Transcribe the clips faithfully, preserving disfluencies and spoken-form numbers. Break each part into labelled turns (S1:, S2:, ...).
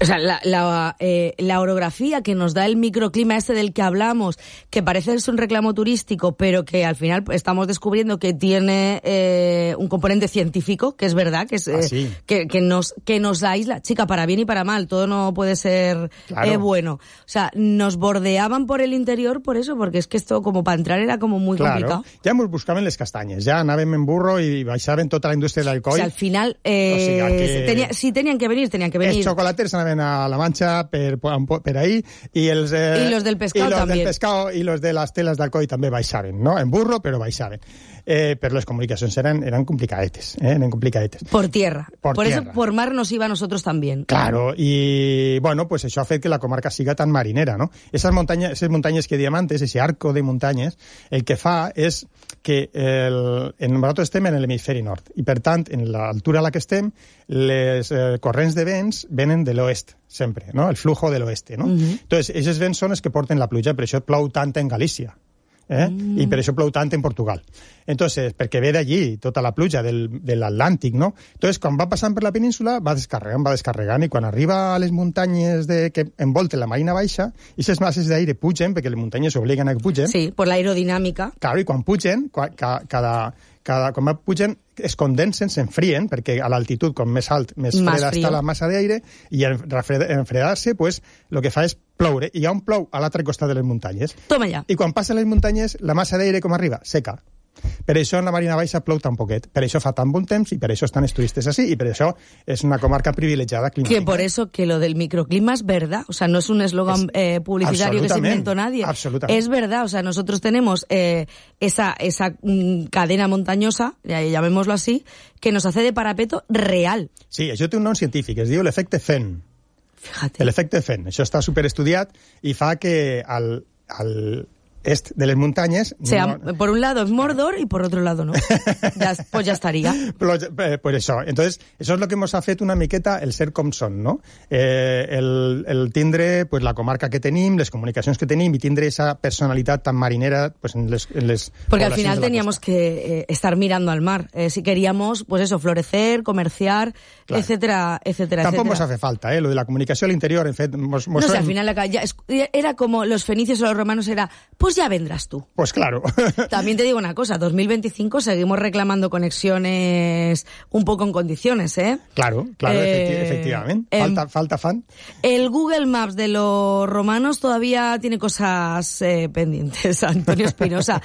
S1: O sea, la, la, eh, la orografía que nos da el microclima ese del que hablamos, que parece ser un reclamo turístico, pero que al final estamos descubriendo que tiene eh, un componente científico, que es verdad, que es eh,
S2: ah, sí.
S1: que, que nos que nos aísla, chica, para bien y para mal, todo no puede ser
S2: claro.
S1: eh, bueno. O sea, nos bordeaban por el interior por eso, porque es que esto como para entrar era como muy
S2: claro.
S1: complicado.
S2: Ja ens buscaven les castanyes, ja anàvem en burro i baixaven tota la indústria del coll.
S1: O sea, al final, eh,
S2: o sigui que...
S1: tenía, si tenían que venir, tenían que venir.
S2: Els xocolaters anaven a la Manxa per, per ahí, i els... Eh,
S1: I los del pescado
S2: i los
S1: també.
S2: del pescado i los de les teles d'Alcoi també baixaven, no? En burro, però baixaven. Eh, però les comunicacions eren, eren complicadetes, eh? Eren complicadetes.
S1: Por tierra.
S2: Por,
S1: por
S2: tierra.
S1: eso, por mar nos iba a nosotros también.
S2: Claro, i, bueno, pues això ha fet que la comarca siga tan marinera, no? Esas muntanyes, esas muntanyes que diamantes, ese arco de muntanyes, el que fa és que el, en, nosaltres estem en l'hemisferi nord, i per tant, en l'altura a la que estem, les eh, corrents de vents venen de l'oest, sempre, no? El flujo de l'oeste, no? Uh-huh. Entonces, aquests vents són els que porten la pluja, per això plou tant en Galícia. Eh? Mm. I per això plou tant en Portugal. Entonces, perquè ve d'allí tota la pluja del, de l'Atlàntic, no? Entonces, quan va passant per la península, va descarregant, va descarregant, i quan arriba a les muntanyes de, que envolten la Marina Baixa, aquestes masses d'aire pugen, perquè les muntanyes obliguen a que pugen.
S1: Sí, por la aerodinámica.
S2: Claro, i quan pugen, quan, cada, cada, quan pugen, es condensen, s'enfrien, perquè a l'altitud, com més alt, més freda està la massa d'aire, i en enfredar-se, pues, el que fa és ploure, i hi ha un plou a l'altre costat de les muntanyes.
S1: Toma ja.
S2: I quan passa les muntanyes, la massa d'aire com arriba? Seca. Per això en la Marina Baixa plou tan poquet, per això fa tan bon temps i per això estan els turistes así, y per això es una comarca privilegiada climática.
S1: Que por eso que lo del microclima es verdad, o sea, no es un eslogan eh, publicitario que se inventó nadie.
S2: Absolutamente.
S1: Es verdad, o sea, nosotros tenemos eh, esa, esa mm, cadena montañosa, llamémoslo así, que nos hace de parapeto real.
S2: Sí, això té un nom científic, es diu l'efecte Fenn.
S1: Fíjate.
S2: L'efecte Fenn, això està superestudiat i fa que al, al est de les muntanyes...
S1: O sea,
S2: no...
S1: por un lado es Mordor y por otro lado no. Ya, pues ya estaría.
S2: Però, eh, pues això. Entonces, això és el que ens ha fet una miqueta el ser com són, no? Eh, el, el tindre pues, la comarca que tenim, les comunicacions que tenim i tindre esa personalitat tan marinera pues, en les, en les
S1: Porque al final teníamos costa. que eh, estar mirando al mar. Eh, si queríamos, pues eso, florecer, comerciar, claro. etcétera, etcétera,
S2: Tampoco
S1: etcétera.
S2: nos hace falta, ¿eh? Lo de la comunicación al interior, en fet, mos, mos
S1: no sé,
S2: son...
S1: al final la, ya, era como los fenicios o los romanos, era, pues ya vendrás tú.
S2: Pues claro.
S1: También te digo una cosa, dos mil veinticinco seguimos reclamando conexiones un poco en condiciones, ¿eh?
S2: Claro, claro,
S1: eh,
S2: efecti efectivamente. Falta, eh, falta fan.
S1: El Google Maps de los romanos todavía tiene cosas eh, pendientes, Antonio Espinosa.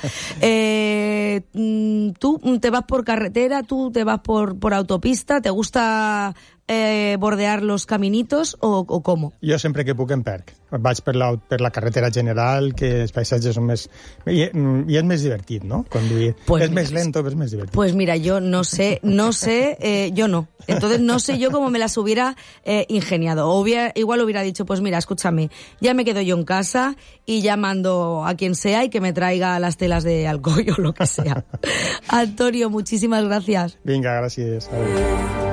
S1: eh, ¿Tú te vas por carretera, tú te vas por, por autopista, te gusta... Eh, bordear los caminitos o, o cómo?
S2: Jo sempre que puc en perc. Vaig per la, per la carretera general, que els paisatges són més... I, i és més divertit, ¿no? Conduir.
S1: Pues
S2: es
S1: mira,
S2: més lento, pero es més divertit.
S1: Pues mira, yo no sé, no sé, eh, yo no. Entonces no sé yo cómo me las hubiera eh, ingeniado. O hubiera, igual hubiera dicho, pues mira, escúchame, ya me quedo yo en casa y ya mando a quien sea y que me traiga las telas de Alcoy o lo que sea. Antonio, muchísimas gracias.
S2: Vinga, gràcies. Adéu.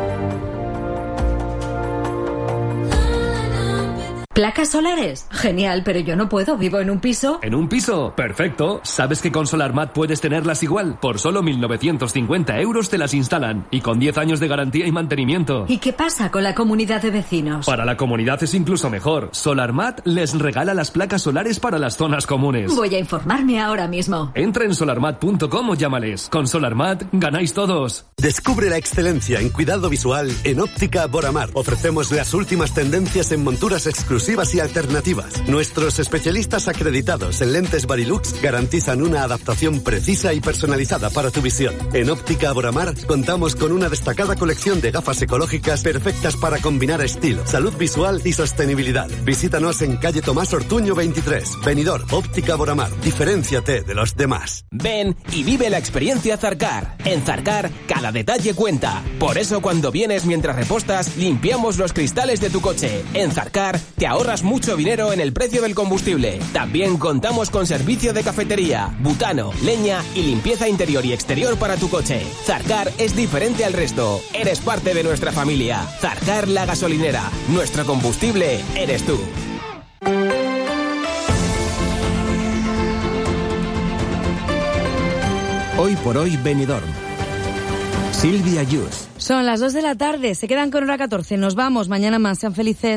S3: ¿Placas solares? Genial, pero yo no puedo, vivo en un piso.
S4: ¿En un piso? Perfecto. ¿Sabes que con SolarMat puedes tenerlas igual? Por solo mil novecientos cincuenta euros te las instalan. Y con diez años de garantía y mantenimiento.
S3: ¿Y qué pasa con la comunidad de vecinos?
S4: Para la comunidad es incluso mejor. SolarMat les regala las placas solares para las zonas comunes.
S3: Voy a informarme ahora mismo.
S4: Entra en solarmat punto com o llámales. Con SolarMat ganáis todos.
S5: Descubre la excelencia en cuidado visual en Óptica Boramar. Ofrecemos las últimas tendencias en monturas exclusivas y alternativas. Nuestros especialistas acreditados en lentes Varilux garantizan una adaptación precisa y personalizada para tu visión. En Óptica Boramar contamos con una destacada colección de gafas ecológicas perfectas para combinar estilo, salud visual y sostenibilidad. Visítanos en calle Tomás Ortuño veintitrés, Benidorm. Óptica Boramar. Diferénciate de los demás.
S6: Ven y vive la experiencia Zarcar. En Zarcar, cada detalle cuenta. Por eso cuando vienes mientras repostas, limpiamos los cristales de tu coche. En Zarcar te ahorras mucho dinero en el precio del combustible. También contamos con servicio de cafetería, butano, leña y limpieza interior y exterior para tu coche. Zarcar es diferente al resto. Eres parte de nuestra familia. Zarcar la gasolinera. Nuestro combustible eres tú.
S7: Hoy por hoy Benidorm. Silvia Yus.
S1: Son las dos de la tarde, se quedan con hora catorce. Nos vamos, mañana más, sean felices.